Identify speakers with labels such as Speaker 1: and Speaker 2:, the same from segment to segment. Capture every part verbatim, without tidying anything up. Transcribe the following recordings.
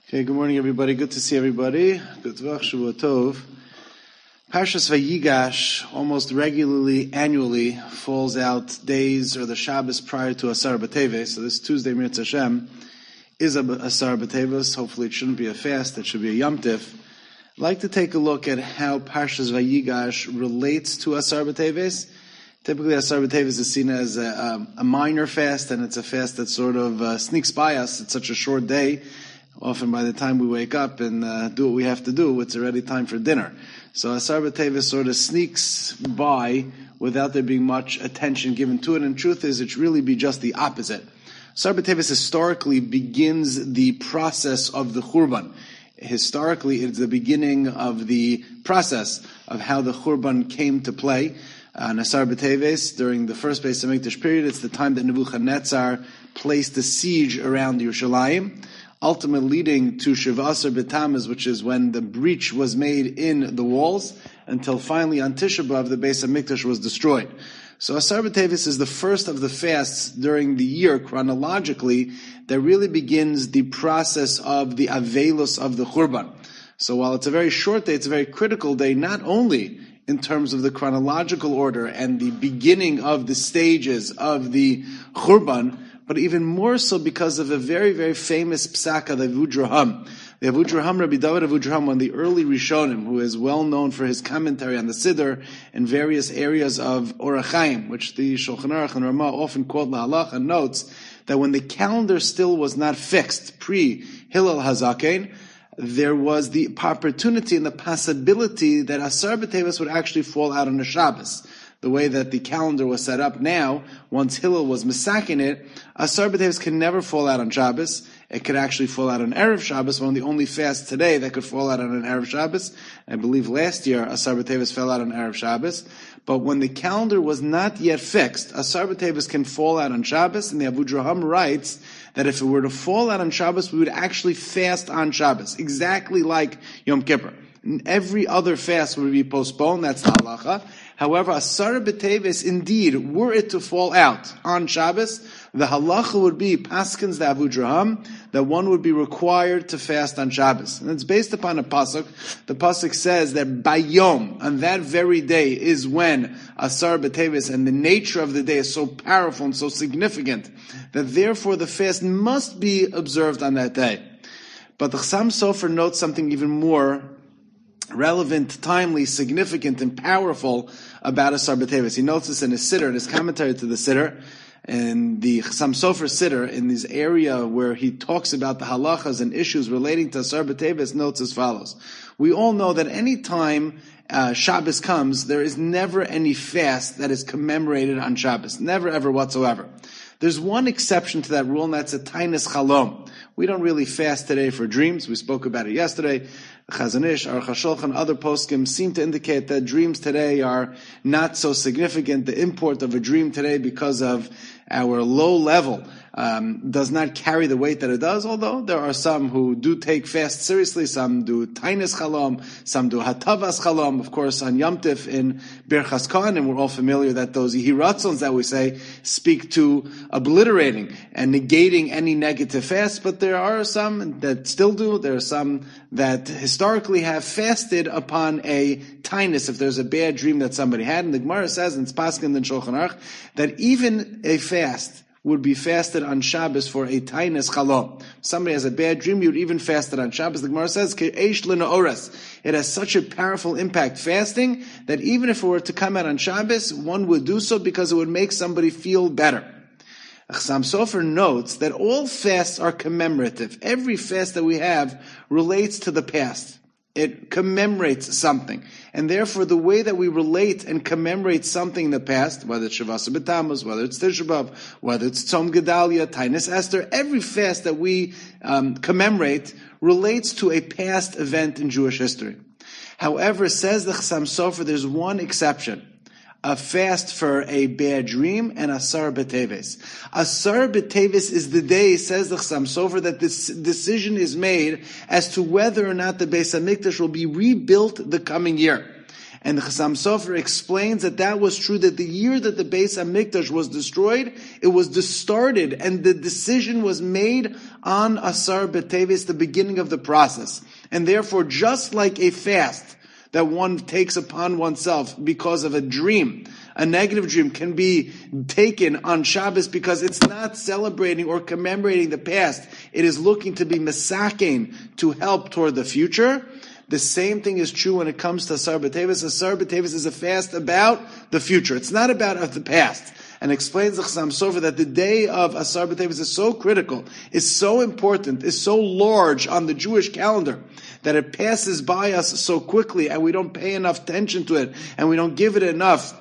Speaker 1: Okay, good morning, everybody. Good to see everybody. Good Tvach Shavua Tov. Parshas Vayigash almost regularly, annually, falls out days or the Shabbos prior to Asar B'Teves. So this Tuesday, Mirz Hashem, is a Asar B'Teves. Hopefully it shouldn't be a fast, it should be a Yom Tif. I'd like to take a look at how Parshas Vayigash relates to Asar B'Teves. Typically, Asar B'Teves is seen as a, a, a minor fast, and it's a fast that sort of uh, sneaks by us. It's such a short day. Often by the time we wake up and uh, do what we have to do, it's already time for dinner. So Asar B'Teves sort of sneaks by without there being much attention given to it. And truth is, it should really be just the opposite. Asar B'Teves historically begins the process of the Churban. Historically, it's the beginning of the process of how the Churban came to play. On Asar B'Teves, during the first Beis HaMikdash period, it's the time that Nebuchadnezzar placed the siege around Yerushalayim, ultimately leading to Shiva Asar B'Tammuz, which is when the breach was made in the walls, until finally on Tisha B'Av the Beis HaMikdash was destroyed. So Asar B'Teves is the first of the fasts during the year, chronologically, that really begins the process of the Avelos of the Churban. So while it's a very short day, it's a very critical day, not only in terms of the chronological order and the beginning of the stages of the Churban, but even more so because of a very, very famous psaka, the Avudraham. The Avudraham, Rabbi David Avudraham, one of the early Rishonim, who is well known for his commentary on the Siddur and various areas of Orach Chaim, which the Shulchan Aruch and Ramah often quote Lahalacha, notes that when the calendar still was not fixed, pre-Hillel Hazaken, there was the opportunity and the possibility that Asar B'Teves would actually fall out on a Shabbos. The way that the calendar was set up now, once Hillel was misaking it, Asar B'Teves can never fall out on Shabbos. It could actually fall out on Erev Shabbos, one of the only fasts today that could fall out on an Erev Shabbos. I believe last year Asar B'Teves fell out on Erev Shabbos. But when the calendar was not yet fixed, Asar B'Teves can fall out on Shabbos, and the Avudraham writes that if it were to fall out on Shabbos, we would actually fast on Shabbos, exactly like Yom Kippur. And every other fast would be postponed, that's the halacha. However, Asar B'Teves, indeed, were it to fall out on Shabbos, the halacha would be, paskins the Avudraham, that one would be required to fast on Shabbos. And it's based upon a pasuk. The pasuk says that bayom, on that very day, is when Asar B'Teves, and the nature of the day is so powerful and so significant, that therefore the fast must be observed on that day. But the Chassam Sofer notes something even more relevant, timely, significant, and powerful about Asar B'Teves. He notes this in his Siddur, in his commentary to the Siddur, and the Chassam Sofer Siddur, in this area where he talks about the halachas and issues relating to Asar B'Teves, notes as follows. We all know that any time uh, Shabbos comes, there is never any fast that is commemorated on Shabbos. Never, ever whatsoever. There's one exception to that rule, and that's a Tainis Chalom. We don't really fast today for dreams. We spoke about it yesterday. Chazon Ish, Aruch HaShulchan, other poskim seem to indicate that dreams today are not so significant. The import of a dream today, because of our low level, um, does not carry the weight that it does, although there are some who do take fast seriously. Some do Tainis Chalom, some do Hatavas Chalom, of course, on Yom Tif in Birchas Kohen, and we're all familiar that those Yihiratzons that we say speak to obliterating and negating any negative fast, but there are some that still do. There are some that historically have fasted upon a Tainis, if there's a bad dream that somebody had. And the Gemara says in Paskin and Shulchan Aruch that even a fast would be fasted on Shabbos for a Tainis Chalom. Somebody has a bad dream, you would even fast it on Shabbos. The Gemara says, Ke'esh l'na'oras. It has such a powerful impact, fasting, that even if it were to come out on Shabbos, one would do so because it would make somebody feel better. Chassam Sofer notes that all fasts are commemorative. Every fast that we have relates to the past. It commemorates something. And therefore, the way that we relate and commemorate something in the past, whether it's Shiva Asar B'Tammuz, whether it's Tisha B'Av, whether it's Tzom Gedalia, Tainis Esther, every fast that we um, commemorate relates to a past event in Jewish history. However, says the Chassam Sofer, there's one exception. A fast for a bad dream, and Asar B'Teves. Asar B'Teves is the day, says the Chassam Sofer, that this decision is made as to whether or not the Beis HaMikdash will be rebuilt the coming year. And the Chassam Sofer explains that that was true, that the year that the Beis HaMikdash was destroyed, it was distorted, and the decision was made on Asar B'Teves, the beginning of the process. And therefore, just like a fast that one takes upon oneself because of a dream, a negative dream can be taken on Shabbos because it's not celebrating or commemorating the past. It is looking to be mesakein, to help toward the future. The same thing is true when it comes to Asar B'Teves. Asar B'Teves is a fast about the future. It's not about the past. And explains the Chassam Sofer that the day of Asar B'Teves is so critical, is so important, is so large on the Jewish calendar, that it passes by us so quickly and we don't pay enough attention to it and we don't give it enough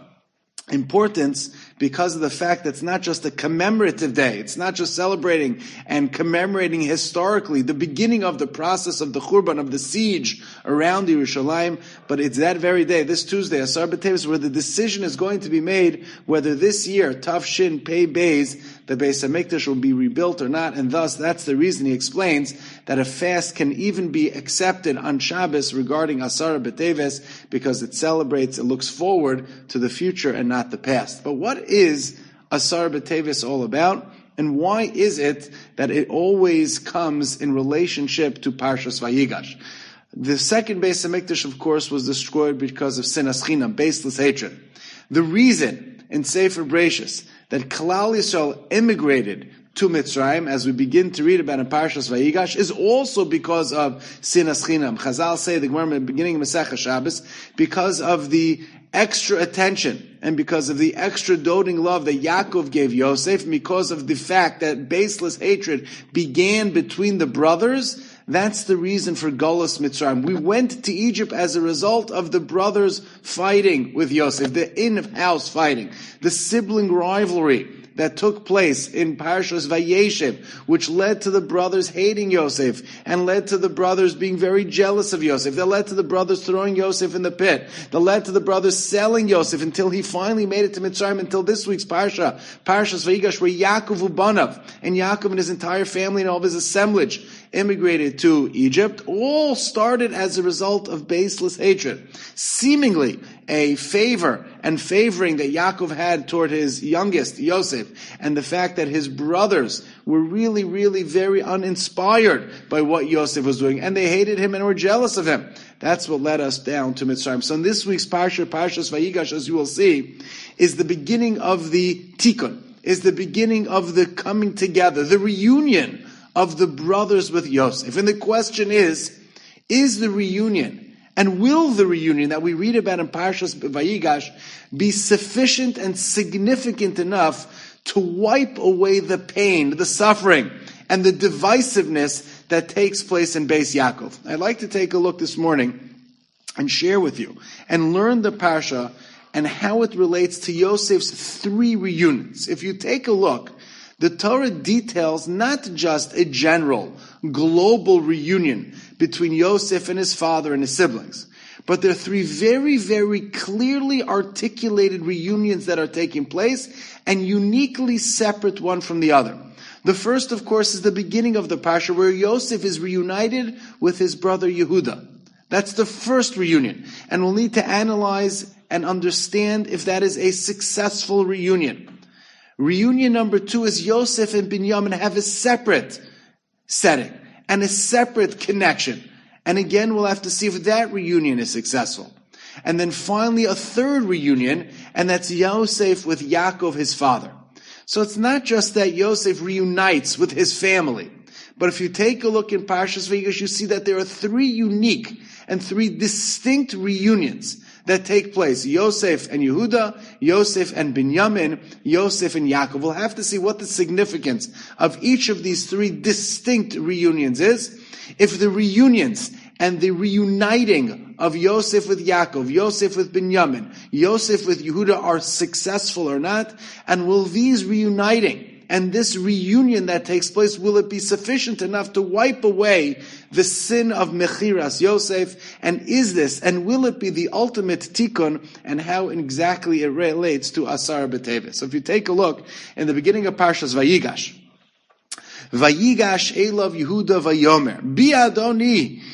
Speaker 1: importance because of the fact that it's not just a commemorative day. It's not just celebrating and commemorating historically the beginning of the process of the Churban, of the siege around Yerushalayim, but it's that very day, this Tuesday, Asar B'Teves, where the decision is going to be made whether this year, Tav Shin Pei Beis, the Beis HaMikdash will be rebuilt or not, and thus that's the reason he explains that a fast can even be accepted on Shabbos regarding Asar B'Teves because it celebrates, it looks forward to the future and not the past. But what is Asar B'Teves all about? And why is it that it always comes in relationship to Parshas Vayigash? The second Beis HaMikdash, of course, was destroyed because of sinas chinam, baseless hatred. The reason in Sefer Bereishis that Klal Yisrael immigrated to Mitzrayim, as we begin to read about in Parshas Vayigash, is also because of sinas chinam. Chazal say, the Gemara in the beginning of Masechah Shabbos, because of the extra attention and because of the extra doting love that Yaakov gave Yosef, because of the fact that baseless hatred began between the brothers. That's the reason for Golus Mitzrayim. We went to Egypt as a result of the brothers fighting with Yosef, the in-house fighting, the sibling rivalry that took place in Parshas Vayeshev, which led to the brothers hating Yosef and led to the brothers being very jealous of Yosef. That led to the brothers throwing Yosef in the pit. That led to the brothers selling Yosef until he finally made it to Mitzrayim, until this week's Parsha, Parshas Vayigash, where Yaakov Ubanav and Yaakov and his entire family and all of his assemblage immigrated to Egypt, all started as a result of baseless hatred. Seemingly a favor and favoring that Yaakov had toward his youngest, Yosef, and the fact that his brothers were really, really very uninspired by what Yosef was doing, and they hated him and were jealous of him. That's what led us down to Mitzrayim. So in this week's Parsha, Parshas Vayigash, as you will see, is the beginning of the Tikkun, is the beginning of the coming together, the reunion of the brothers with Yosef. And the question is, is the reunion, and will the reunion that we read about in Parshas Vayigash be sufficient and significant enough to wipe away the pain, the suffering, and the divisiveness that takes place in Beis Yaakov? I'd like to take a look this morning and share with you and learn the Parsha and how it relates to Yosef's three reunions. If you take a look, the Torah details not just a general, global reunion between Yosef and his father and his siblings, but there are three very, very clearly articulated reunions that are taking place and uniquely separate one from the other. The first, of course, is the beginning of the Parsha where Yosef is reunited with his brother Yehuda. That's the first reunion. And we'll need to analyze and understand if that is a successful reunion. Reunion number two is Yosef and Binyamin have a separate setting and a separate connection. And again, we'll have to see if that reunion is successful. And then finally, a third reunion, and that's Yosef with Yaakov, his father. So it's not just that Yosef reunites with his family, but if you take a look in Parshas Vayigash, you see that there are three unique and three distinct reunions that take place. Yosef and Yehuda, Yosef and Binyamin, Yosef and Yaakov. We'll have to see what the significance of each of these three distinct reunions is. If the reunions and the reuniting of Yosef with Yaakov, Yosef with Binyamin, Yosef with Yehuda are successful or not, and will these reuniting and this reunion that takes place, will it be sufficient enough to wipe away the sin of Mechiras Yosef? And is this, and will it be the ultimate tikkun, and how exactly it relates to Asar B'Teves? So if you take a look in the beginning of Parshas Vayigash, Vayigash Elav Yehuda Vayomer, Bi Adoni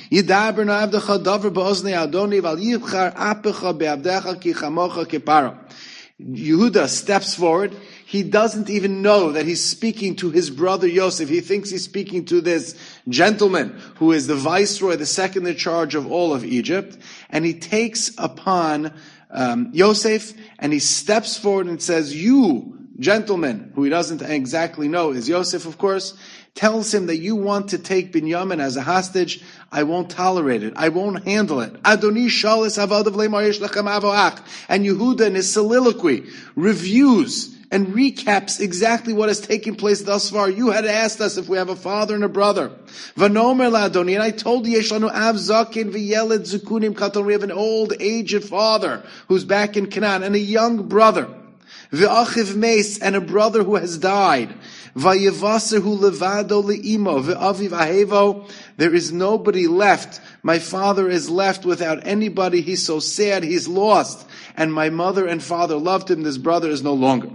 Speaker 1: Yidaber na'avdecha davar ba'oznei Adoni v'al yibchar apecha be'avdecha ki chamocha kiparo. Yehuda steps forward. He doesn't even know that he's speaking to his brother Yosef. He thinks he's speaking to this gentleman who is the viceroy, the second in charge of all of Egypt. And he takes upon um, Yosef and he steps forward and says, you, gentleman, who he doesn't exactly know is Yosef, of course, tells him that you want to take Binyamin as a hostage. I won't tolerate it. I won't handle it. Adoni shalis avadav le'mar yesh lechem avoach. And Yehuda in his soliloquy reviews and recaps exactly what has taken place thus far. You had asked us if we have a father and a brother. Vanomer la'adoni, and I told you, yesh lanu av zaken v'yeled zukunim katon. We have an old, aged father who's back in Canaan, and a young brother. V'achiv meis, and a brother who has died. Vayevasehu levado le'imo v'aviv ahevo. There is nobody left. My father is left without anybody. He's so sad. He's lost. And my mother and father loved him. This brother is no longer.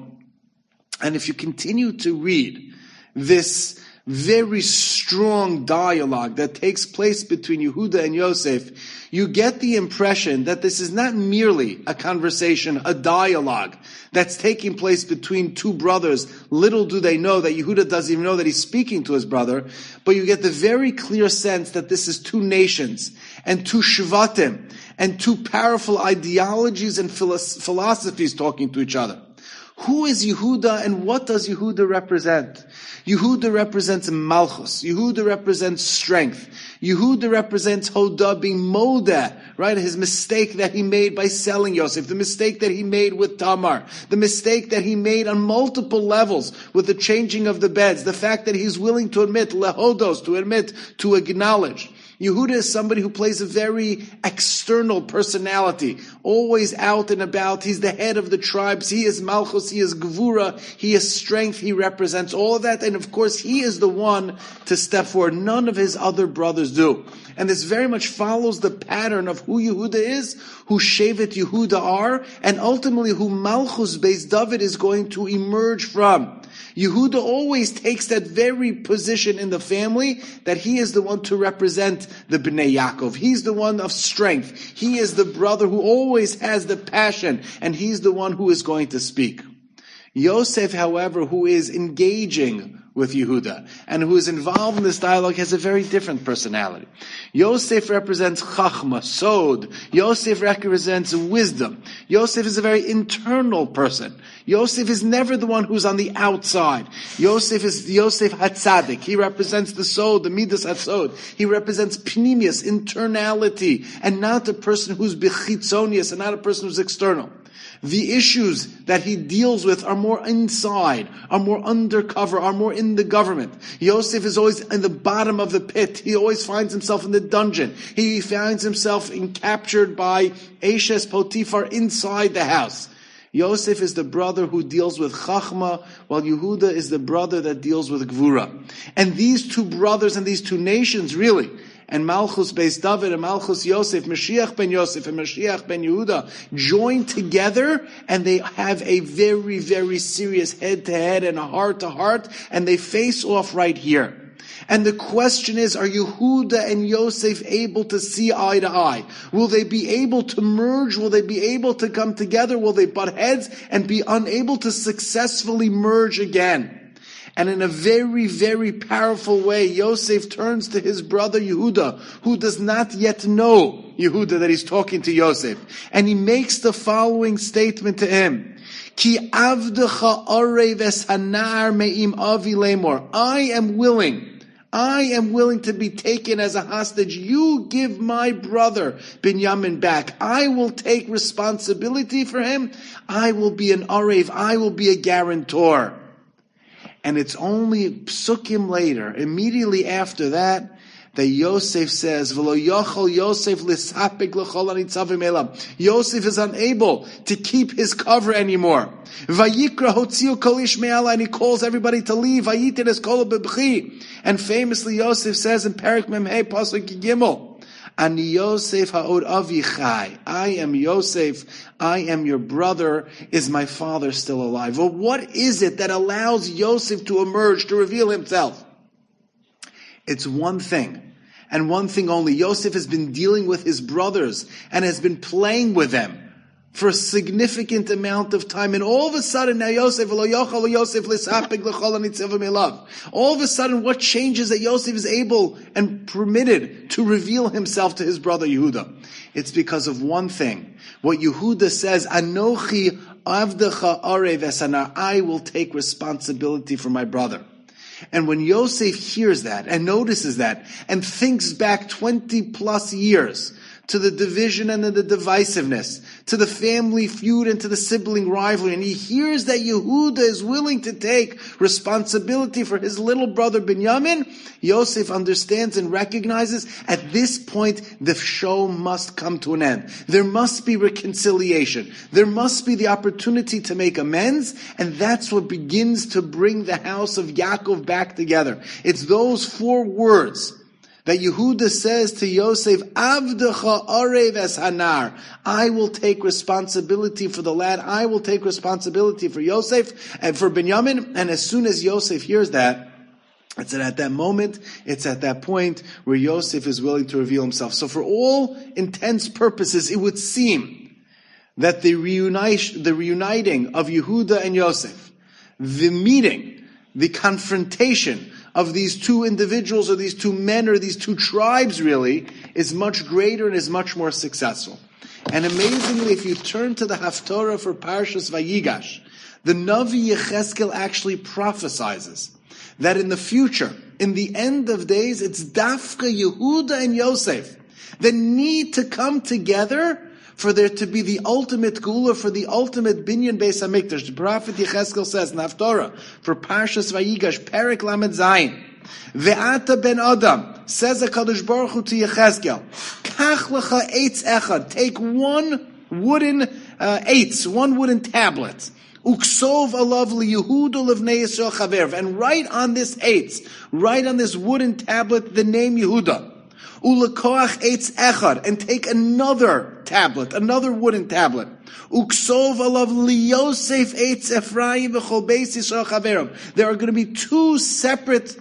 Speaker 1: And if you continue to read this very strong dialogue that takes place between Yehuda and Yosef, you get the impression that this is not merely a conversation, a dialogue that's taking place between two brothers. Little do they know that Yehuda doesn't even know that he's speaking to his brother, but you get the very clear sense that this is two nations and two shvatim and two powerful ideologies and philosophies talking to each other. Who is Yehuda and what does Yehuda represent? Yehuda represents Malchus. Yehuda represents strength. Yehuda represents Hodah, being Modeh, right? His mistake that he made by selling Yosef, the mistake that he made with Tamar, the mistake that he made on multiple levels with the changing of the beds, the fact that he's willing to admit, lehodos, to admit, to acknowledge. Yehuda is somebody who plays a very external personality, always out and about. He's the head of the tribes. He is Malchus. He is Gevura. He is strength. He represents all of that. And of course, he is the one to step forward. None of his other brothers do. And this very much follows the pattern of who Yehuda is, who Shevet Yehuda are, and ultimately who Malchus Beis David is going to emerge from. Yehuda always takes that very position in the family that he is the one to represent the Bnei Yaakov. He's the one of strength. He is the brother who always has the passion, and he's the one who is going to speak. Yosef, however, who is engaging with Yehuda and who is involved in this dialogue, has a very different personality. Yosef represents chachma, sod. Yosef represents wisdom. Yosef is a very internal person. Yosef is never the one who's on the outside. Yosef is Yosef Hatzadik. He represents the sod, the midas hatzod. He represents pnimius, internality, and not a person who's bechitzonius, and not a person who's external. The issues that he deals with are more inside, are more undercover, are more in the government. Yosef is always in the bottom of the pit. He always finds himself in the dungeon. He finds himself in, captured by Eshes Potiphar inside the house. Yosef is the brother who deals with Chachma, while Yehuda is the brother that deals with Gvura. And these two brothers and these two nations, really, and Malchus Beis David and Malchus Yosef, Mashiach ben Yosef and Mashiach ben Yehuda, join together and they have a very, very serious head-to-head and a heart-to-heart, and they face off right here. And the question is, are Yehuda and Yosef able to see eye to eye? Will they be able to merge? Will they be able to come together? Will they butt heads and be unable to successfully merge again? And in a very, very powerful way, Yosef turns to his brother Yehuda, who does not yet know Yehuda that he's talking to Yosef. And he makes the following statement to him. Ki avdecha arev es hanar me'im avi lemor. I am willing. I am willing to be taken as a hostage. You give my brother Binyamin back. I will take responsibility for him. I will be an arev. I will be a guarantor. And it's only psukim later, immediately after that, that Yosef says, "V'lo yochel Yosef l'sapik l'chol hanitzavim elam." Yosef is unable to keep his cover anymore. Vayikra hotziu kol ish me'ala, and he calls everybody to leave. Vayitin es kol b'bchi. And famously, Yosef says in Perek Memhei Pasuk Gimel, Ani Yosef ha'od avichai. I am Yosef. I am your brother. Is my father still alive? Well, what is it that allows Yosef to emerge, to reveal himself? It's one thing. and one thing only. Yosef has been dealing with his brothers and has been playing with them for a significant amount of time. And all of a sudden, now Yosef, all of a sudden, what changes that Yosef is able and permitted to reveal himself to his brother Yehuda? It's because of one thing. What Yehuda says, Anochi avdecha arev esanar, I will take responsibility for my brother. And when Yosef hears that and notices that and thinks back twenty plus years to the division and the divisiveness, to the family feud and to the sibling rivalry, and he hears that Yehuda is willing to take responsibility for his little brother Binyamin, Yosef understands and recognizes at this point the show must come to an end. There must be reconciliation. There must be the opportunity to make amends, and that's what begins to bring the house of Yaakov back together. It's those four words that Yehuda says to Yosef, Avdecha arev es hanar. I will take responsibility for the lad. I will take responsibility for Yosef and for Binyamin. And as soon as Yosef hears that, it's at that moment, it's at that point where Yosef is willing to reveal himself. So for all intents purposes, it would seem that the reunite, the reuniting of Yehuda and Yosef, the meeting, the confrontation of these two individuals or these two men or these two tribes really is much greater and is much more successful. And amazingly, if you turn to the Haftorah for Parshas Vayigash, the Navi Yecheskel actually prophesizes that in the future, in the end of days, it's Dafka, Yehuda, and Yosef that need to come together for there to be the ultimate gula, for the ultimate binyan Beis Hamikdash. The prophet Yecheskel says in Haftorah for Parshas Vayigash, Perek Lamed Zayin, Ve'ata ben Adam, says HaKadosh Baruch Hu to Yecheskel, Kach lecha eitz echad, take one wooden uh, eitz, one wooden tablet, Uksov alav liYehuda levnei Yisrael chaver, and write on this eitz, write on this wooden tablet the name Yehuda. Ulakoach eitz echad, and take another tablet, another wooden tablet. Uksov alav liyosef eitz Ephraim v'chol beis Yisrael chaverim. There are going to be two separate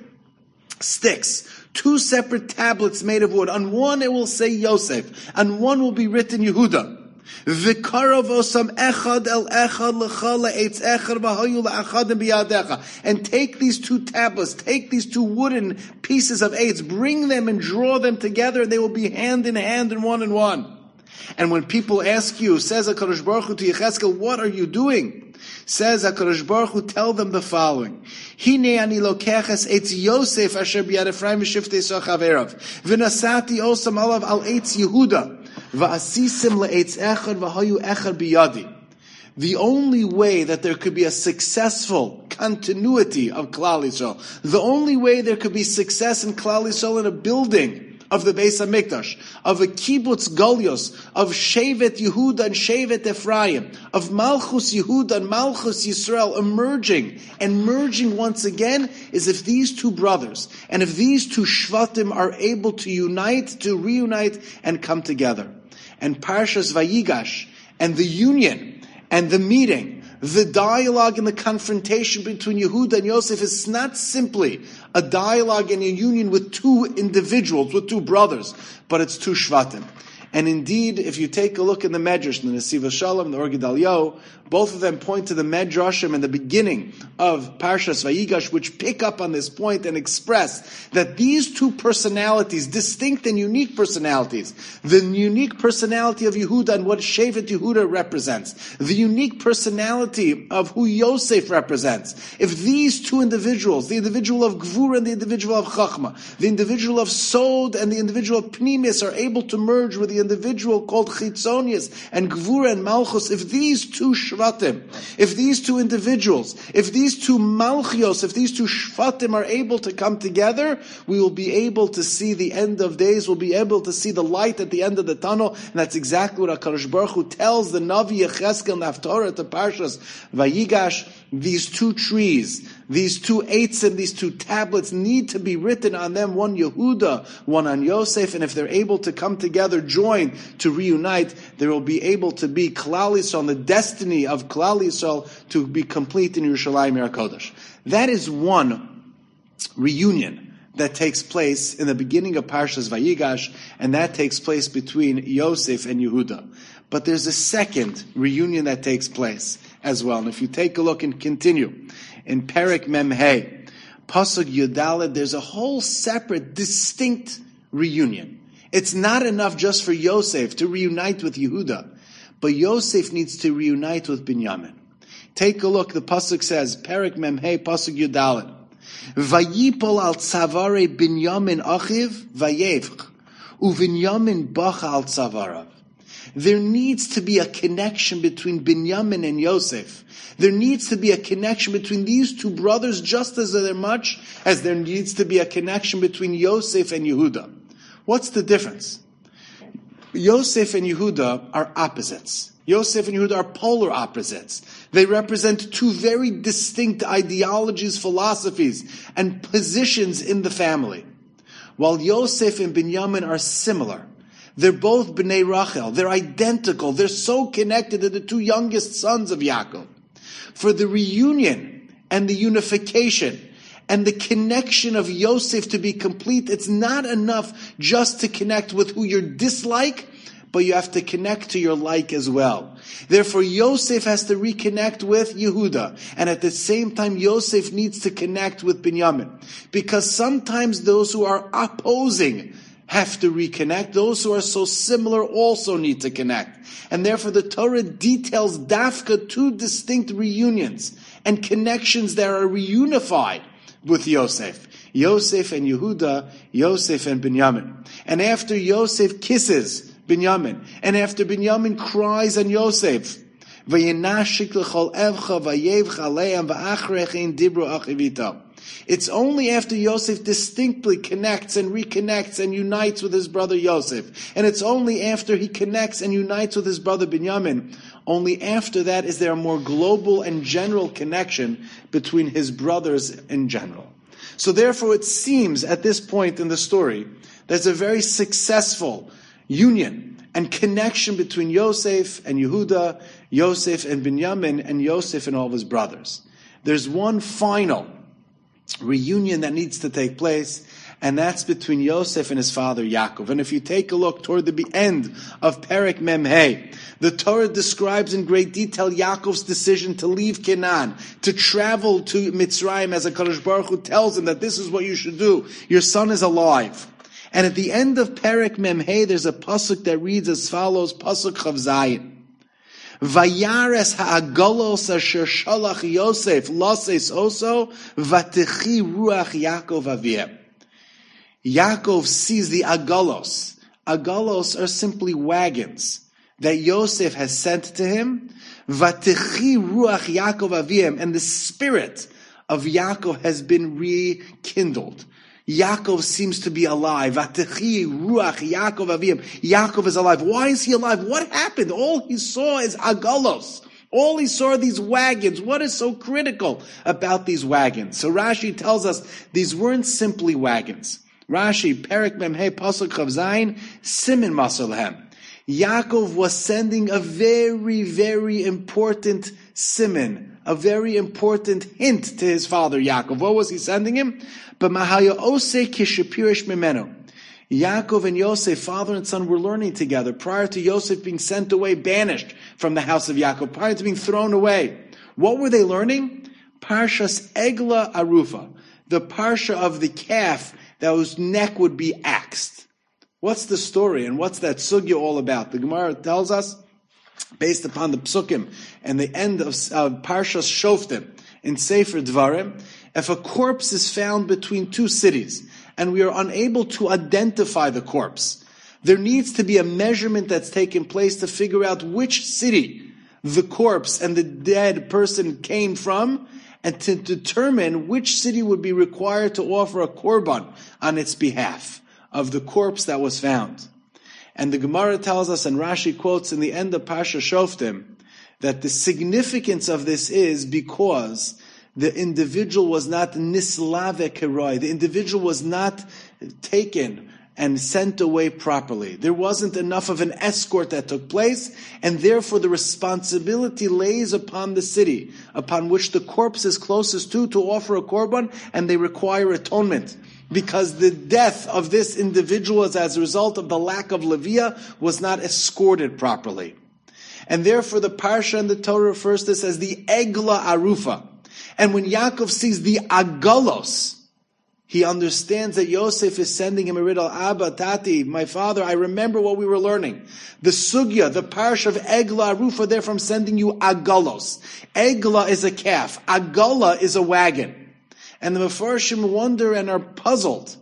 Speaker 1: sticks, two separate tablets made of wood. On one it will say Yosef, on one will be written Yehuda. V'karav osam echad el echad lecha le'etz echad v'hayu le'achadim biyadecha. And take these two tablets, take these two wooden pieces of eitz, bring them and draw them together, and they will be hand in hand and one in one. And when people ask you, says HaKadosh Baruch Hu to Yecheskel, what are you doing? Says HaKadosh Baruch Hu, tell them the following. Hine ani lokeches eitz Yosef asher biyad Ephraim v'shiftei Yisrael chaverav. V'nasati osam alav al eitz Yehuda. V'asisim le'etz echad v'hayu echad biyadi. The only way that there could be a successful continuity of Klal Yisrael, the only way there could be success in Klal Yisrael in a building of the Beis Hamikdash, of a kibbutz Golios, of Shevet Yehuda and Shevet Ephraim, of Malchus Yehuda and Malchus Yisrael emerging and merging once again, is if these two brothers and if these two Shvatim are able to unite, to reunite and come together. And Parshas Vayigash and the union and the meeting, the dialogue and the confrontation between Yehuda and Yosef is not simply a dialogue and a union with two individuals, with two brothers, but it's two Shvatim. And indeed, if you take a look in the Medrash, the Nesiv Shalom, the Or Gedaliyahu, both of them point to the Medrashim in the beginning of Parshas Vayigash, which pick up on this point and express that these two personalities, distinct and unique personalities, the unique personality of Yehuda and what Shevet Yehuda represents, the unique personality of who Yosef represents, if these two individuals, the individual of Gvura and the individual of Chachma, the individual of Sod and the individual of Pnimis are able to merge with the individual called Chitzonius and Gvura and Malchus, if these two Shvatim, if these two individuals, if these two Malchios, if these two Shvatim are able to come together, we will be able to see the end of days, we'll be able to see the light at the end of the tunnel, and that's exactly what HaKadosh Baruch Hu tells the Navi Yecheskel Naftorah to Parshas Vayigash. These two trees, these two eitzim, these two tablets need to be written on them, one Yehuda, one on Yosef, and if they're able to come together, join, to reunite, there will be able to be Klal Yisrael, the destiny of Klal Yisrael to be complete in Yerushalayim Yer HaKodesh. That is one reunion that takes place in the beginning of Parshas Vayigash, and that takes place between Yosef and Yehuda. But there's a second reunion that takes place as well. And if you take a look and continue, in Perek Mem Hey, Pasuk Yudaled, there's a whole separate, distinct reunion. It's not enough just for Yosef to reunite with Yehuda, but Yosef needs to reunite with Binyamin. Take a look, the Pasuk says, Perek Mem Hey, Pasuk Yudaled, Vayipol al tzavare Binyamin achiv vayevch, uVinyamin bacha al tzavarav. There needs to be a connection between Binyamin and Yosef. There needs to be a connection between these two brothers just as much as there needs to be a connection between Yosef and Yehuda. What's the difference? Yosef and Yehuda are opposites. Yosef and Yehuda are polar opposites. They represent two very distinct ideologies, philosophies, and positions in the family. While Yosef and Binyamin are similar, they're both Bnei Rachel. They're identical. They're so connected to the two youngest sons of Yaakov. For the reunion and the unification and the connection of Yosef to be complete, it's not enough just to connect with who you dislike, but you have to connect to your like as well. Therefore, Yosef has to reconnect with Yehuda, and at the same time, Yosef needs to connect with Binyamin. Because sometimes those who are opposing have to reconnect. Those who are so similar also need to connect. And therefore the Torah details dafka two distinct reunions and connections that are reunified with Yosef. Yosef and Yehuda, Yosef and Binyamin. And after Yosef kisses Binyamin, and after Binyamin cries on Yosef, Vayinashik l'chol evcha vayevch aleim va'achrechin dibru achivito. It's only after Yosef distinctly connects and reconnects and unites with his brother Yosef. And it's only after he connects and unites with his brother Binyamin, only after that is there a more global and general connection between his brothers in general. So therefore it seems at this point in the story, there's a very successful union and connection between Yosef and Yehuda, Yosef and Binyamin, and Yosef and all of his brothers. There's one final reunion that needs to take place, and that's between Yosef and his father Yaakov. And if you take a look toward the end of Perek Mem Hey, the Torah describes in great detail Yaakov's decision to leave Canaan, to travel to Mitzrayim, as HaKadosh Baruch Hu tells him that this is what you should do. Your son is alive. And at the end of Perek Mem Hey, there's a pasuk that reads as follows, pasuk Chav Zayin. Vayares ha'agalos asher shalach Yosef lases oso vatichi ruach Yaakov aviem. Yaakov sees the agalos. Agalos are simply wagons that Yosef has sent to him. Vatichi ruach Yaakov aviem, and the spirit of Yaakov has been rekindled. Yaakov seems to be alive. Vatichi ruach Yaakov avim. Yaakov is alive. Why is he alive? What happened? All he saw is agalos. All he saw are these wagons. What is so critical about these wagons? So Rashi tells us these weren't simply wagons. Rashi, Perek Mem Hey, Pasuk Chav Zayin, Simin Masalhem. Yaakov was sending a very, very important simin, a very important hint to his father Yaakov. What was he sending him? Yaakov and Yosef, father and son, were learning together prior to Yosef being sent away, banished from the house of Yaakov, prior to being thrown away. What were they learning? Parshas Egla Arufa, the parsha of the calf that whose neck would be axed. What's the story and what's that sugya all about? The Gemara tells us, based upon the psukim and the end of uh, Parshas Shoftim in Sefer Dvarim, if a corpse is found between two cities and we are unable to identify the corpse, there needs to be a measurement that's taken place to figure out which city the corpse and the dead person came from, and to determine which city would be required to offer a korban on its behalf of the corpse that was found. And the Gemara tells us, and Rashi quotes in the end of Parsha Shoftim, that the significance of this is because the individual was not nislave keroi. The individual was not taken and sent away properly. There wasn't enough of an escort that took place, and therefore the responsibility lays upon the city, upon which the corpse is closest to, to offer a korban, and they require atonement. because the death of this individual is as a result of the lack of Leviah was not escorted properly. And therefore the Parsha and the Torah refers to this as the Egla Arufa. And when Yaakov sees the Agalos, he understands that Yosef is sending him a riddle. Abba, Tati, my father, I remember what we were learning. The Sugya, the Parsha of Egla Arufa, therefore I'm sending you Agalos. Egla is a calf. Agala is a wagon. And the Mefarshim wonder and are puzzled.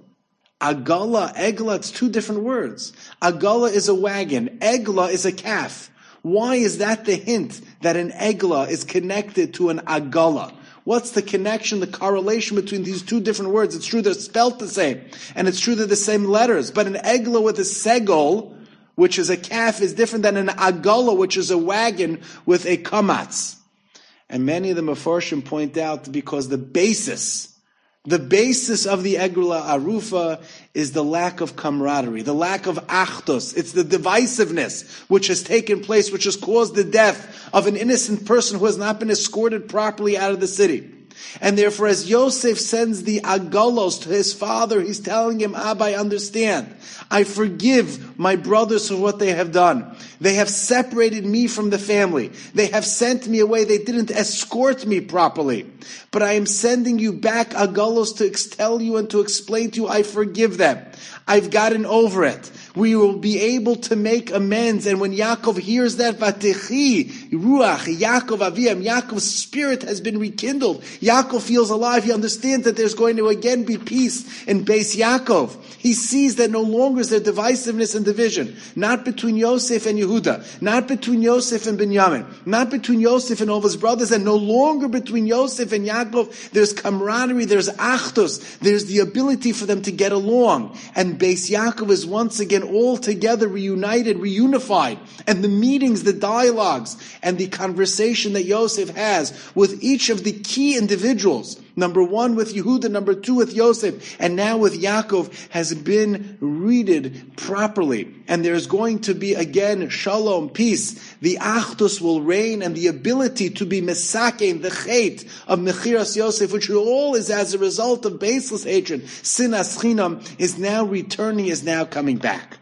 Speaker 1: Agala, Egla, it's two different words. Agala is a wagon. Egla is a calf. Why is that the hint that an Egla is connected to an Agala? What's the connection, the correlation between these two different words? It's true they're spelt the same, and it's true they're the same letters, but an Egla with a segol, which is a calf, is different than an Agala, which is a wagon with a kamatz. And many of the Mefarshim point out because the basis The basis of the Egla Arufa is the lack of camaraderie, the lack of achdos. It's the divisiveness which has taken place, which has caused the death of an innocent person who has not been escorted properly out of the city. And therefore, as Yosef sends the Agalos to his father, he's telling him, Abba, I understand. I forgive my brothers for what they have done. They have separated me from the family. They have sent me away. They didn't escort me properly. But I am sending you back Agalos to tell you and to explain to you, I forgive them. I've gotten over it. We will be able to make amends. And when Yaakov hears that, Vatechi, Ruach, Yaakov Aviyam, Yaakov's spirit has been rekindled. Yaakov feels alive. He understands that there's going to again be peace in Beis Yaakov. He sees that no longer is there divisiveness and division. Not between Yosef and Yehuda. Not between Yosef and Binyamin. Not between Yosef and all of his brothers. And no longer between Yosef and Yaakov. There's camaraderie. There's achdus. There's the ability for them to get along. And Beis Yaakov is once again all together reunited, reunified. And the meetings, the dialogues, and the conversation that Yosef has with each of the key individuals, number one with Yehuda, number two with Yosef, and now with Yaakov, has been readed properly. And there's going to be again shalom, peace. The achdus will reign, and the ability to be mesakein, the chait of Mechiras Yosef, which all is as a result of baseless hatred, sinas chinam, is now returning, is now coming back.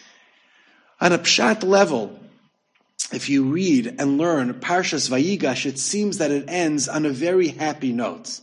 Speaker 1: On a pshat level, if you read and learn Parshas Vayigash, it seems that it ends on a very happy note.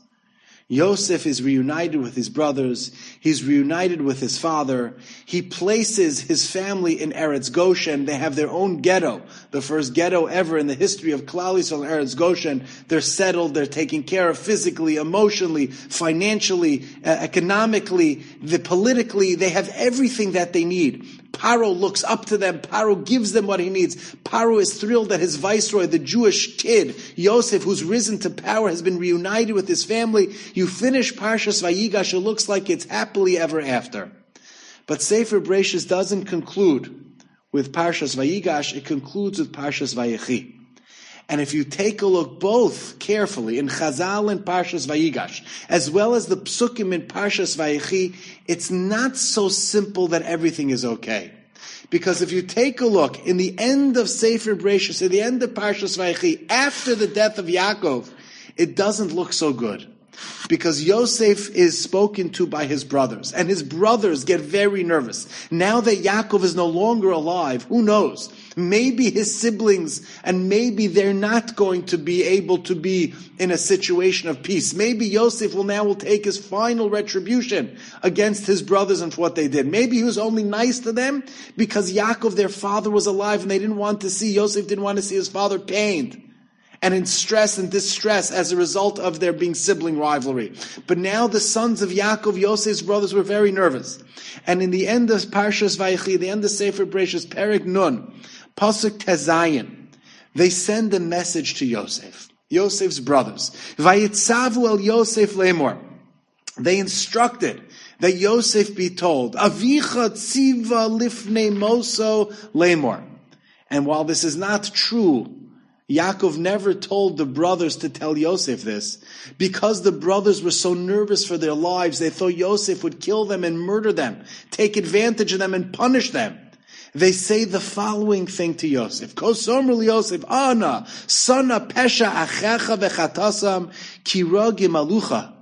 Speaker 1: Yosef is reunited with his brothers. He's reunited with his father. He places his family in Eretz Goshen. They have their own ghetto, the first ghetto ever in the history of Klal Yisrael, Eretz Goshen. They're settled. They're taken care of physically, emotionally, financially, uh, economically, the politically. They have everything that they need. Paro looks up to them. Paro gives them what he needs. Paro is thrilled that his viceroy, the Jewish kid, Yosef, who's risen to power, has been reunited with his family. You finish Parshas Vayigash, it looks like it's happily ever after. But Sefer Bereishis doesn't conclude with Parshas Vayigash, it concludes with Parshas Vayechi. And if you take a look both carefully in Chazal and Parshas Vayigash, as well as the Psukim in Parshas Vayechi, it's not so simple that everything is okay. Because if you take a look in the end of Sefer Bereishis, at the end of Parshas Vayechi, after the death of Yaakov, it doesn't look so good. Because Yosef is spoken to by his brothers, and his brothers get very nervous. Now that Yaakov is no longer alive, who knows? Maybe his siblings, and maybe they're not going to be able to be in a situation of peace. Maybe Yosef will now will take his final retribution against his brothers and for what they did. Maybe he was only nice to them because Yaakov, their father, was alive, and they didn't want to see, Yosef didn't want to see his father pained and in stress and distress as a result of there being sibling rivalry. But now the sons of Yaakov, Yosef's brothers, were very nervous. And in the end of Parshas Vayechi, the end of Sefer Bereishis, Perek Nun, Pasuk Tezayin, they send a message to Yosef, Yosef's brothers. Vayitzavu el Yosef lemor. They instructed that Yosef be told, Avicha tziva lifnei moso lemor. And while this is not true, Yaakov never told the brothers to tell Yosef this. Because the brothers were so nervous for their lives, they thought Yosef would kill them and murder them, take advantage of them and punish them. They say the following thing to Yosef. Kosomer Yosef, Ana, sana pesha achecha vechatasam, kira gimalucha.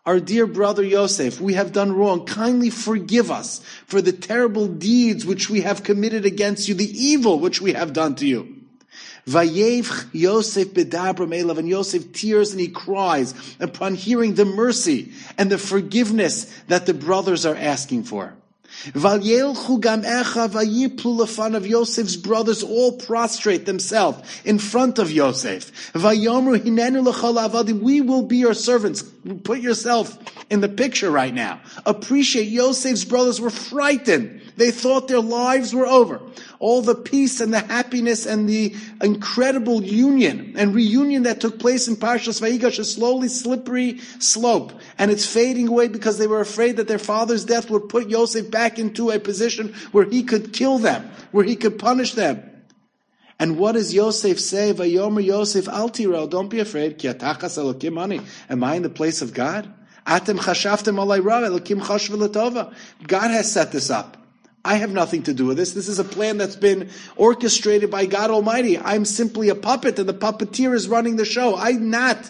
Speaker 1: our dear brother Yosef, we have done wrong. Kindly forgive us for the terrible deeds which we have committed against you, the evil which we have done to you. Vayevch Yosef bedabram elav, and Yosef tears and he cries upon hearing the mercy and the forgiveness that the brothers are asking for. Valyelchu gam echa vayiplu lefanav, Yosef's brothers all prostrate themselves in front of Yosef. Vayomru hinenu l'chol avadim, we will be your servants. Put yourself in the picture right now. Appreciate Yosef's brothers were frightened. They thought their lives were over. All the peace and the happiness and the incredible union and reunion that took place in Parshas Vayigash, a slowly slippery slope. And it's fading away because they were afraid that their father's death would put Yosef back into a position where he could kill them, where he could punish them. And what does Yosef say? Vayomer Yosef al tiro, don't be afraid. Ki atachas elokim ani. Am I in the place of God? Atem chashaftem alay ra, elokim chashv l'tova. God has set this up. I have nothing to do with this. This is a plan that's been orchestrated by God Almighty. I'm simply a puppet, and the puppeteer is running the show. I'm not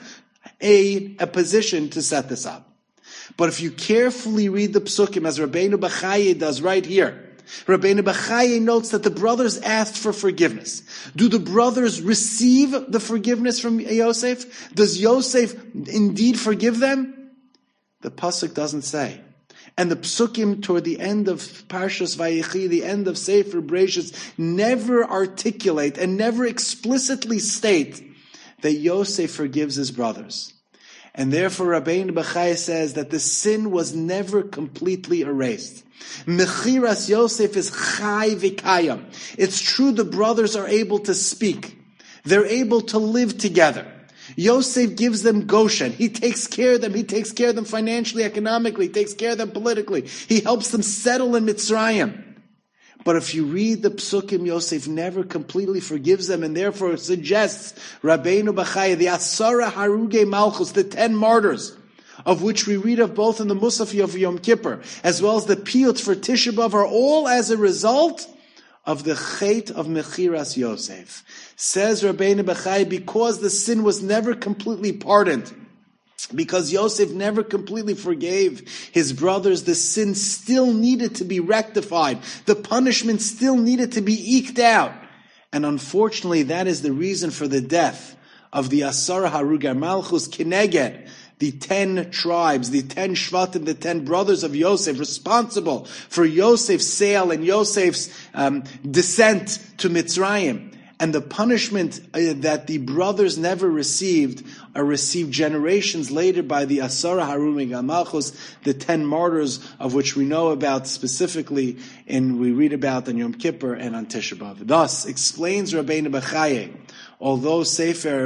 Speaker 1: a, a position to set this up. But if you carefully read the psukim, as Rabbeinu Bachaye does right here, Rabbeinu Bachaye notes that the brothers asked for forgiveness. Do the brothers receive the forgiveness from Yosef? Does Yosef indeed forgive them? The pasuk doesn't say. And the psukim toward the end of Parshas Vayechi, the end of Sefer Bereshis, never articulate and never explicitly state that Yosef forgives his brothers. And therefore Rabbeinu Bachaye says that the sin was never completely erased. Mechiras Yosef is chai v'kayam. It's true the brothers are able to speak. They're able to live together. Yosef gives them Goshen. He takes care of them. He takes care of them financially, economically. He takes care of them politically. He helps them settle in Mitzrayim. But if you read the Psukim, Yosef never completely forgives them, and therefore suggests Rabbeinu Bachaye, the Asara Haruge Malchus, the ten martyrs, of which we read of both in the Musaf of Yom Kippur, as well as the Piyut for Tisha B'Av, are all as a result of the Chet of Mechiras Yosef. Says Rabbeinu Bachaye, because the sin was never completely pardoned, because Yosef never completely forgave his brothers, the sin still needed to be rectified. The punishment still needed to be eked out. And unfortunately, that is the reason for the death of the Asara Harugar Malchus Kineged, the ten tribes, the ten Shvatim, the ten brothers of Yosef, responsible for Yosef's sale and Yosef's um, descent to Mitzrayim. And the punishment uh, that the brothers never received are received generations later by the Asara Harugar Malchus, the ten martyrs of which we know about specifically, and we read about on Yom Kippur and on Tisha B'Av. Thus, explains Rabbeinu Bachaye, although Sefer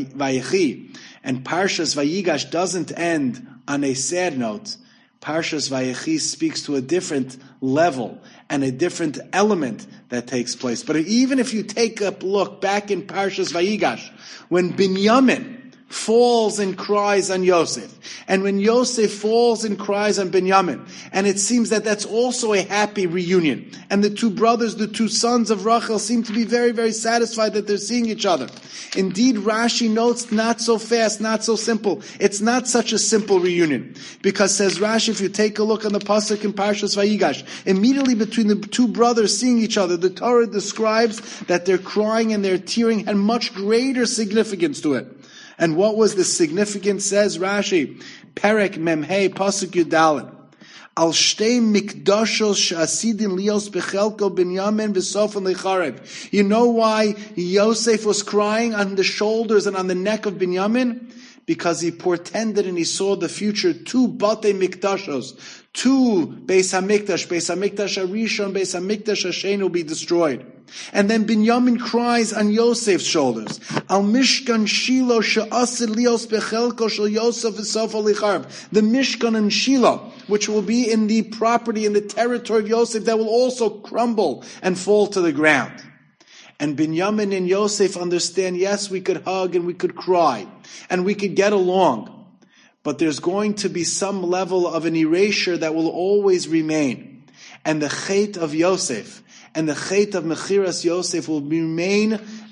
Speaker 1: Vayechi and Parshas Vayigash doesn't end on a sad note, Parshas Vayechi speaks to a different level and a different element that takes place. But even if you take a look back in Parshas Vayigash, when Binyamin falls and cries on Yosef, and when Yosef falls and cries on Binyamin, and it seems that that's also a happy reunion, and the two brothers, the two sons of Rachel, seem to be very, very satisfied that they're seeing each other. Indeed, Rashi notes, not so fast, not so simple. It's not such a simple reunion. Because, says Rashi, if you take a look on the pasuk in Parshas Vayigash, immediately between the two brothers seeing each other, the Torah describes that their crying and their tearing had much greater significance to it. And what was the significance? Says Rashi, Perek Memhei Pasuk Yudalin, Al Shtei Mikdashos Shasidim Lios Bechelko Binyamin V'Sofan Lecharev. You know why Yosef was crying on the shoulders and on the neck of Binyamin? Because he portended and he saw the future two Batei Mikdashos, two Beis HaMikdash, Beis HaMikdash HaRishon, Beis HaMikdash HaSheni will be destroyed. And then Binyamin cries on Yosef's shoulders, Al Mishkan Shiloh She'asid Lios Bechelko Shel Yosef V'Sofan Lecharv. The Mishkan and Shiloh, which will be in the property, in the territory of Yosef, that will also crumble and fall to the ground. And Binyamin and Yosef understand, yes, we could hug and we could cry and we could get along, but there's going to be some level of an erasure that will always remain. And the Chet of Yosef and the Chet of Mechiras Yosef will remain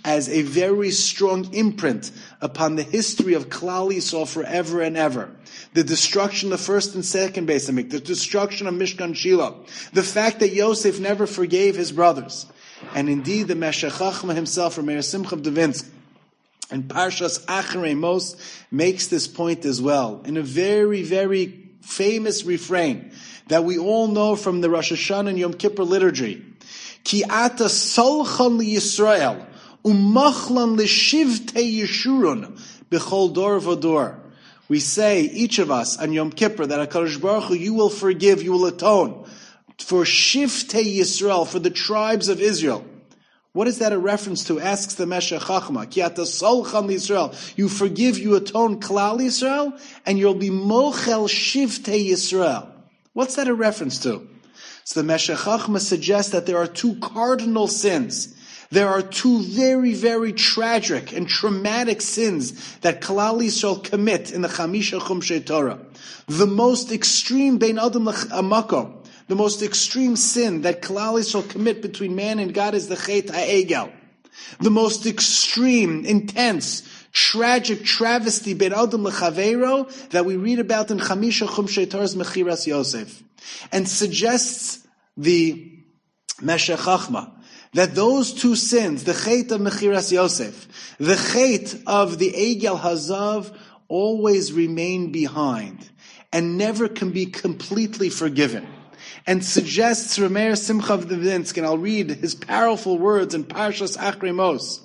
Speaker 1: as a very strong imprint upon the history of Klal Yisrael forever and ever. The destruction of the first and second Beis Hamikdash, the destruction of Mishkan Shiloh, the fact that Yosef never forgave his brothers. And indeed, the Meshech Chachma himself, Rameir Simcha of Devinsk, and Parshas Acharei Mos makes this point as well, in a very, very famous refrain that we all know from the Rosh Hashanah and Yom Kippur liturgy. Ki ata solchan li Yisrael, umachlan li shivtei Yeshurun, b'chol dor v'dor. We say, each of us, on Yom Kippur, that HaKadosh Baruch Hu, you will forgive, you will atone for Shiftei Yisrael, for the tribes of Israel. What is that a reference to? Asks the Meshech Chachma. Ki ata solchan li Yisrael. You forgive, you atone Klal Yisrael, and you'll be mochel Shiftei Yisrael. What's that a reference to? So the Meshech Chachma suggests that there are two cardinal sins. There are two very, very tragic and traumatic sins that Klal Yisrael commit in the Chamisha Chumshei Torah. The most extreme Bein Adam L'Makom, the most extreme sin that Klal Yisrael commit between man and God is the Chet HaEgel. The most extreme, intense, tragic travesty Bein Adam L'Chaveiro that we read about in Chamisha Chumshei Torah's Mechiras Yosef, and suggests the Meshech Chachma that those two sins, the Chet of Mechiras Yosef, the Chet of the Egel Hazav, always remain behind and never can be completely forgiven. And suggests Rameir Simcha of Devinsk, and I'll read his powerful words in Parshas Acharei Mos.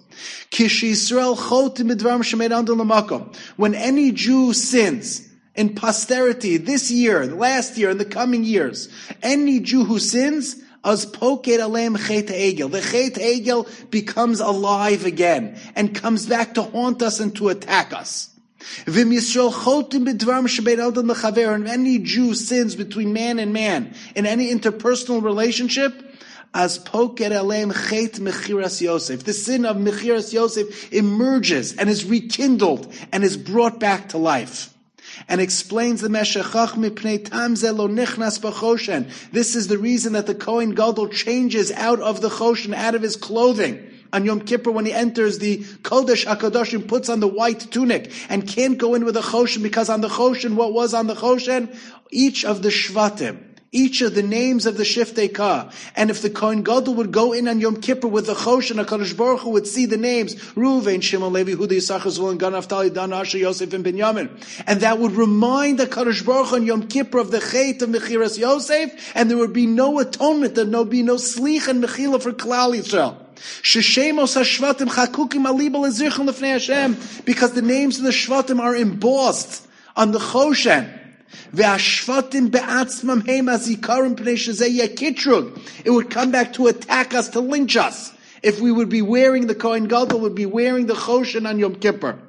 Speaker 1: When any Jew sins in posterity, this year, last year, and the coming years, any Jew who sins, as poket alem Chet Egel, the Chet Egel becomes alive again and comes back to haunt us and to attack us. Vim Yisrael chotim b'dvarim shebein adam l'chaver, and any Jew sins between man and man in any interpersonal relationship, as poket alem Chet Mechiras Yosef, the sin of Mechiras Yosef emerges and is rekindled and is brought back to life. And explains the Meshech Chachma, Pnei Tam Zeh Lo Nichnas B'Choshen. This is the reason that the Kohen Gadol changes out of the Choshen, out of his clothing on Yom Kippur when he enters the Kodesh HaKadoshim, puts on the white tunic and can't go in with a Choshen, because on the Choshen, what was on the Choshen? Each of the Shvatim, each of the names of the Shiftei Ka. And if the Kohen Gadol would go in on Yom Kippur with the Choshen, HaKadosh Baruch Hu would see the names, Ruvain, Shimon, Levi, Huda, Yisachar, Zvulun, Gad, Naphtali, Dan, Asher, Yosef, and Binyamin. And that would remind the HaKadosh Baruch Hu on Yom Kippur of the Chet of Mechiras Yosef, and there would be no atonement, there would be no Slich and Mechila for Klal Yisrael. Sheshemos HaShvatim Chakukim Alibal Ezirchon Lefnei Hashem, because the names of the Shvatim are embossed on the Choshen. Ve'ashvatim be'atzmam heim azikarim pnei shezeh yakitrug. It would come back to attack us, to lynch us, if we would be wearing, the Kohen Gadol would be wearing the Choshen on Yom Kippur.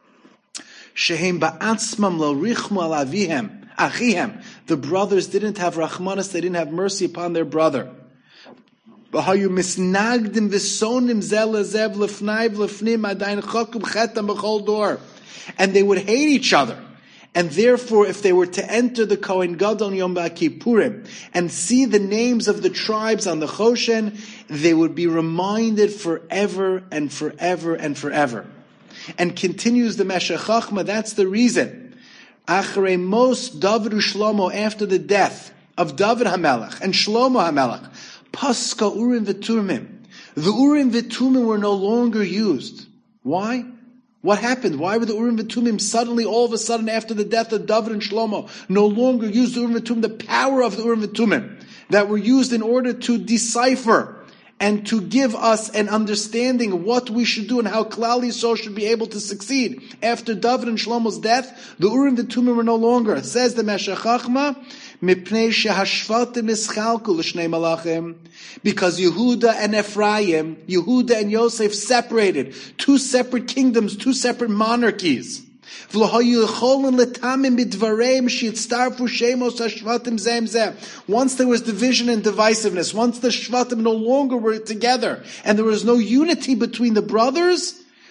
Speaker 1: Shehem ba'atzmam lo richmu al avihem achihem. The brothers didn't have rachmanis, they didn't have mercy upon their brother. V'hayu misnagdim v'sonim zeh lezev lefnai v'lefnim adayin chokum chetam b'chol dor. And they would hate each other. And therefore, if they were to enter the Kohen Gadol on Yom Kippurim and see the names of the tribes on the Choshen, they would be reminded forever and forever and forever. And continues the Meshech Chachma, that's the reason. Acharei Mos David u'Shlomo, after the death of David HaMelech and Shlomo HaMelech, Paska Urim v'Tumim. The Urim v'Tumim were no longer used. Why? What happened? Why were the Urim v'Tumim suddenly, all of a sudden, after the death of David and Shlomo, no longer used the Urim v'Tumim, the power of the Urim v'Tumim, that were used in order to decipher and to give us an understanding of what we should do and how Klal Yisrael should be able to succeed. After David and Shlomo's death, the Urim v'Tumim were no longer. It says the Meshech Chachma, Mipnei shehashvatim ischalku l'shnei malachim, because Yehuda and Ephraim, Yehuda and Yosef separated, two separate kingdoms, two separate monarchies. Once there was division and divisiveness, once the Shvatim no longer were together, and there was no unity between the brothers,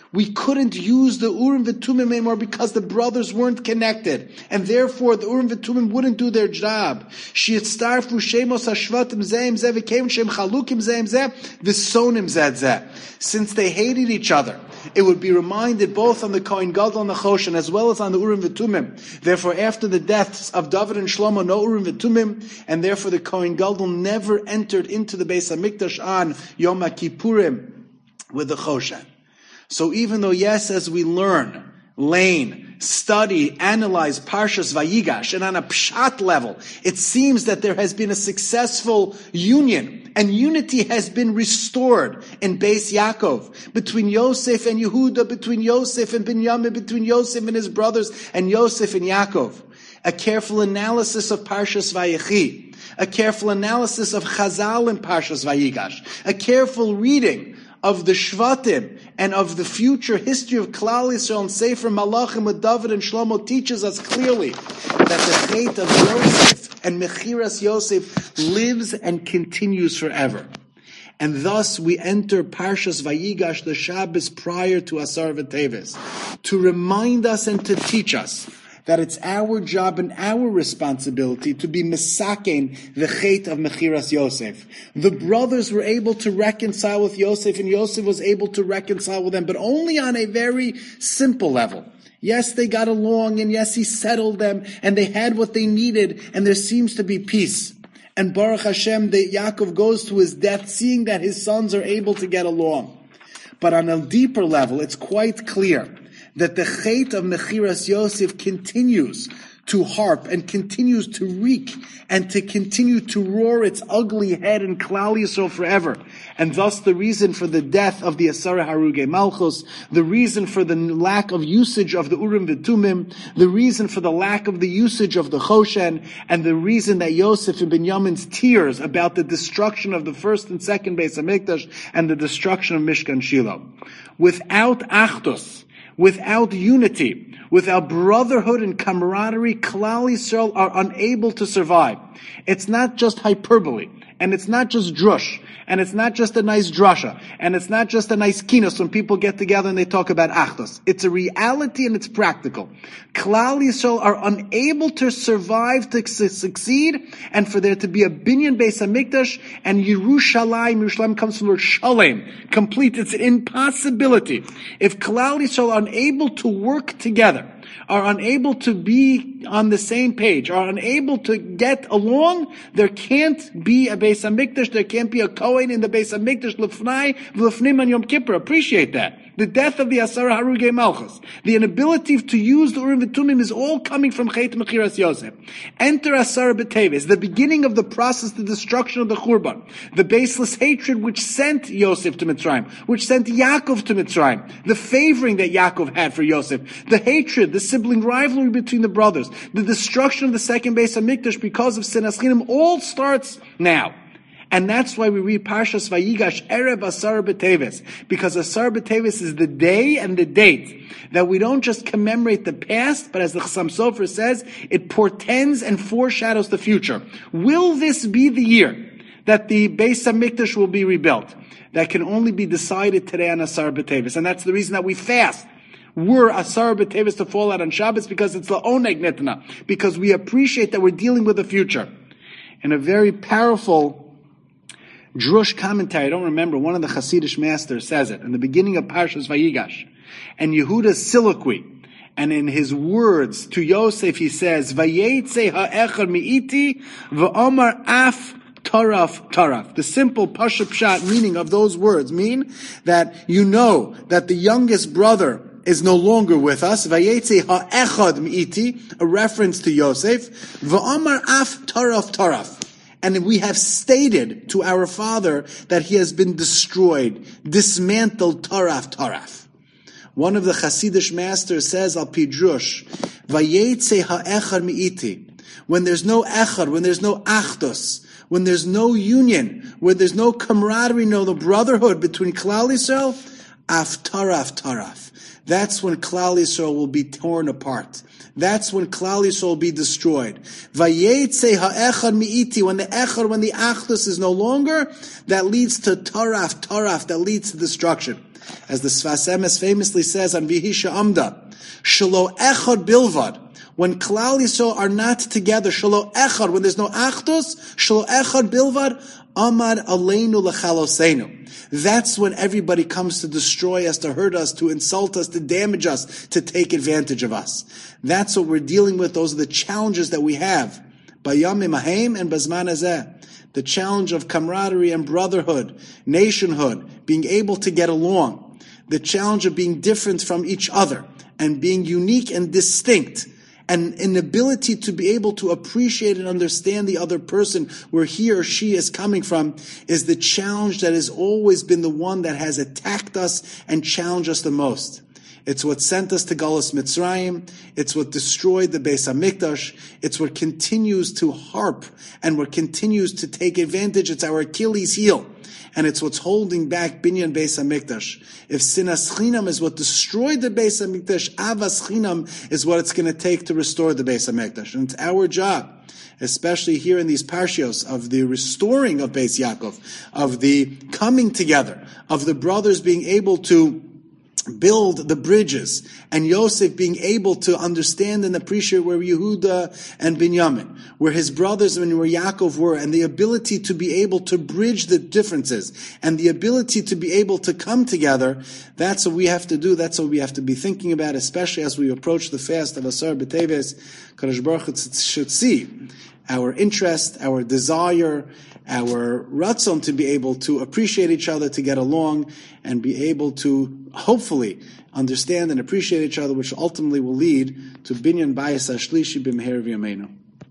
Speaker 1: We couldn't use the Urim V'Tumim anymore because the brothers weren't connected. And therefore, the Urim V'Tumim wouldn't do their job. Shi'etztarfu shemos hashvatim zeh im zeh v'keim shem chalukim zeh im zeh v'sonim zeh zeh. Since they hated each other, it would be reminded both on the Kohen Gadol and the Choshen as well as on the Urim V'Tumim. Therefore, after the deaths of David and Shlomo, no Urim V'Tumim, and therefore the Kohen Gadol never entered into the Beis HaMikdash on Yom HaKippurim with the Choshen. So even though, yes, as we learn, lane, study, analyze Parshas Vayigash, and on a pshat level, it seems that there has been a successful union, and unity has been restored in Beis Yaakov, between Yosef and Yehuda, between Yosef and Binyamin, between Yosef and his brothers, and Yosef and Yaakov. A careful analysis of Parshas Vayechi, a careful analysis of Chazal in Parshas Vayigash, a careful reading of the Shvatim and of the future history of Klal Yisrael and Sefer Malachim with David and Shlomo teaches us clearly that the fate of Yosef and Mechiras Yosef lives and continues forever. And thus we enter Parshas Vayigash, the Shabbos prior to Asar V'Teves, to remind us and to teach us that it's our job and our responsibility to be misakein the chet of Mechiras Yosef. The brothers were able to reconcile with Yosef, and Yosef was able to reconcile with them, but only on a very simple level. Yes, they got along, and yes, he settled them, and they had what they needed, and there seems to be peace. And Baruch Hashem, the Yaakov goes to his death, seeing that his sons are able to get along. But on a deeper level, it's quite clear that the chet of Mechiras Yosef continues to harp and continues to reek and to continue to roar its ugly head in Klal Yisrael forever. And thus the reason for the death of the Asara Harugei Malchus, the reason for the lack of usage of the Urim V'Tumim, the reason for the lack of the usage of the Choshen, and the reason that Yosef and Binyamin's tears about the destruction of the first and second Beis HaMikdash and the destruction of Mishkan Shiloh. Without Achdus, without unity, without brotherhood and camaraderie, Klal Yisrael are unable to survive. It's not just hyperbole, and it's not just drush, and it's not just a nice drasha, and it's not just a nice kinos when people get together and they talk about achdus. It's a reality and it's practical. Klal Yisrael are unable to survive to succeed, and for there to be a binyan Beis HaMikdash, and Yerushalayim, Yerushalayim comes from the word shalem, complete. It's an impossibility. If Klal Yisrael are unable to work together, are unable to be on the same page, are unable to get along, there can't be a Beis HaMikdash, there can't be a Kohen in the Beis HaMikdash, Lefnai, V'Lefnim and Yom Kippur. Appreciate that. The death of the Asara Harugei Malchus, the inability to use the Urim V'Tumim is all coming from Chet Mechiras Yosef. Enter Asara B'Teves, the beginning of the process, the destruction of the Churban, the baseless hatred which sent Yosef to Mitzrayim, which sent Yaakov to Mitzrayim, the favoring that Yaakov had for Yosef, the hatred, the sibling rivalry between the brothers, the destruction of the second Beis HaMikdash because of Sinas Chinim, all starts now. And that's why we read Parshas Vayigash, Erev Asar B'Teves, because Asar B'Teves is the day and the date that we don't just commemorate the past, but as the Chassam Sofer says, it portends and foreshadows the future. Will this be the year that the Beis HaMikdash will be rebuilt? That can only be decided today on Asar B'Teves, and that's the reason that we fast. We're Asar B'Teves to fall out on Shabbos because it's La'oneg Nitna, because we appreciate that we're dealing with the future. And a very powerful Drush commentary, I don't remember, one of the Hasidic masters says it, in the beginning of Parshas Vayigash, and Yehuda's soliloquy, and in his words to Yosef he says, Vayetze ha'echad mi'iti v'omar af taraf taraf. The simple pasha pshat meaning of those words mean that you know that the youngest brother is no longer with us. Vayetze ha'echad mi'iti, a reference to Yosef. V'omar af taraf taraf. And we have stated to our father that he has been destroyed, dismantled, taraf, taraf. One of the Hasidic masters says, al pidrush, vayetze ha'echad mi'iti. When there's no echad, when there's no achdus, when there's no union, when there's no camaraderie, no the brotherhood between Klal Yisrael, af taraf, taraf. That's when Klal Yisrael will be torn apart. That's when Klal Yisrael will be destroyed. Vayetze ha'echad mi'iti, when the echad, when the achdus is no longer, that leads to taraf, taraf, that leads to destruction. As the Sfas Emes famously says on Vihisha Amda, Shelo Echad Bilvad, when Klal Yisrael are not together, Shelo Echad, when there's no Achdus, Shelo Echad Bilvad, Amad Aleinu Lechalosenu. That's when everybody comes to destroy us, to hurt us, to insult us, to damage us, to take advantage of us. That's what we're dealing with. Those are the challenges that we have. Bayamim Haim and Bazman Hazeh. The challenge of camaraderie and brotherhood, nationhood, being able to get along. The challenge of being different from each other and being unique and distinct. And an ability to be able to appreciate and understand the other person where he or she is coming from is the challenge that has always been the one that has attacked us and challenged us the most. It's what sent us to Galus Mitzrayim. It's what destroyed the Beis HaMikdash. It's what continues to harp and what continues to take advantage. It's our Achilles heel. And it's what's holding back Binyan Beis HaMikdash. If Sinas Chinam is what destroyed the Beis HaMikdash, Avas Chinam is what it's going to take to restore the Beis HaMikdash. And it's our job, especially here in these parshios, of the restoring of Beis Yaakov, of the coming together, of the brothers being able to build the bridges, and Yosef being able to understand and appreciate where Yehuda and Binyamin, where his brothers and where Yaakov were, and the ability to be able to bridge the differences, and the ability to be able to come together. That's what we have to do. That's what we have to be thinking about, especially as we approach the fast of Asar B'Teves. Kadosh Baruch Hu should see our interest, our desire, our ratzon to be able to appreciate each other, to get along, and be able to hopefully understand and appreciate each other, which ultimately will lead to Binyan Bayis HaShlishi B'Meher V'Yameinu.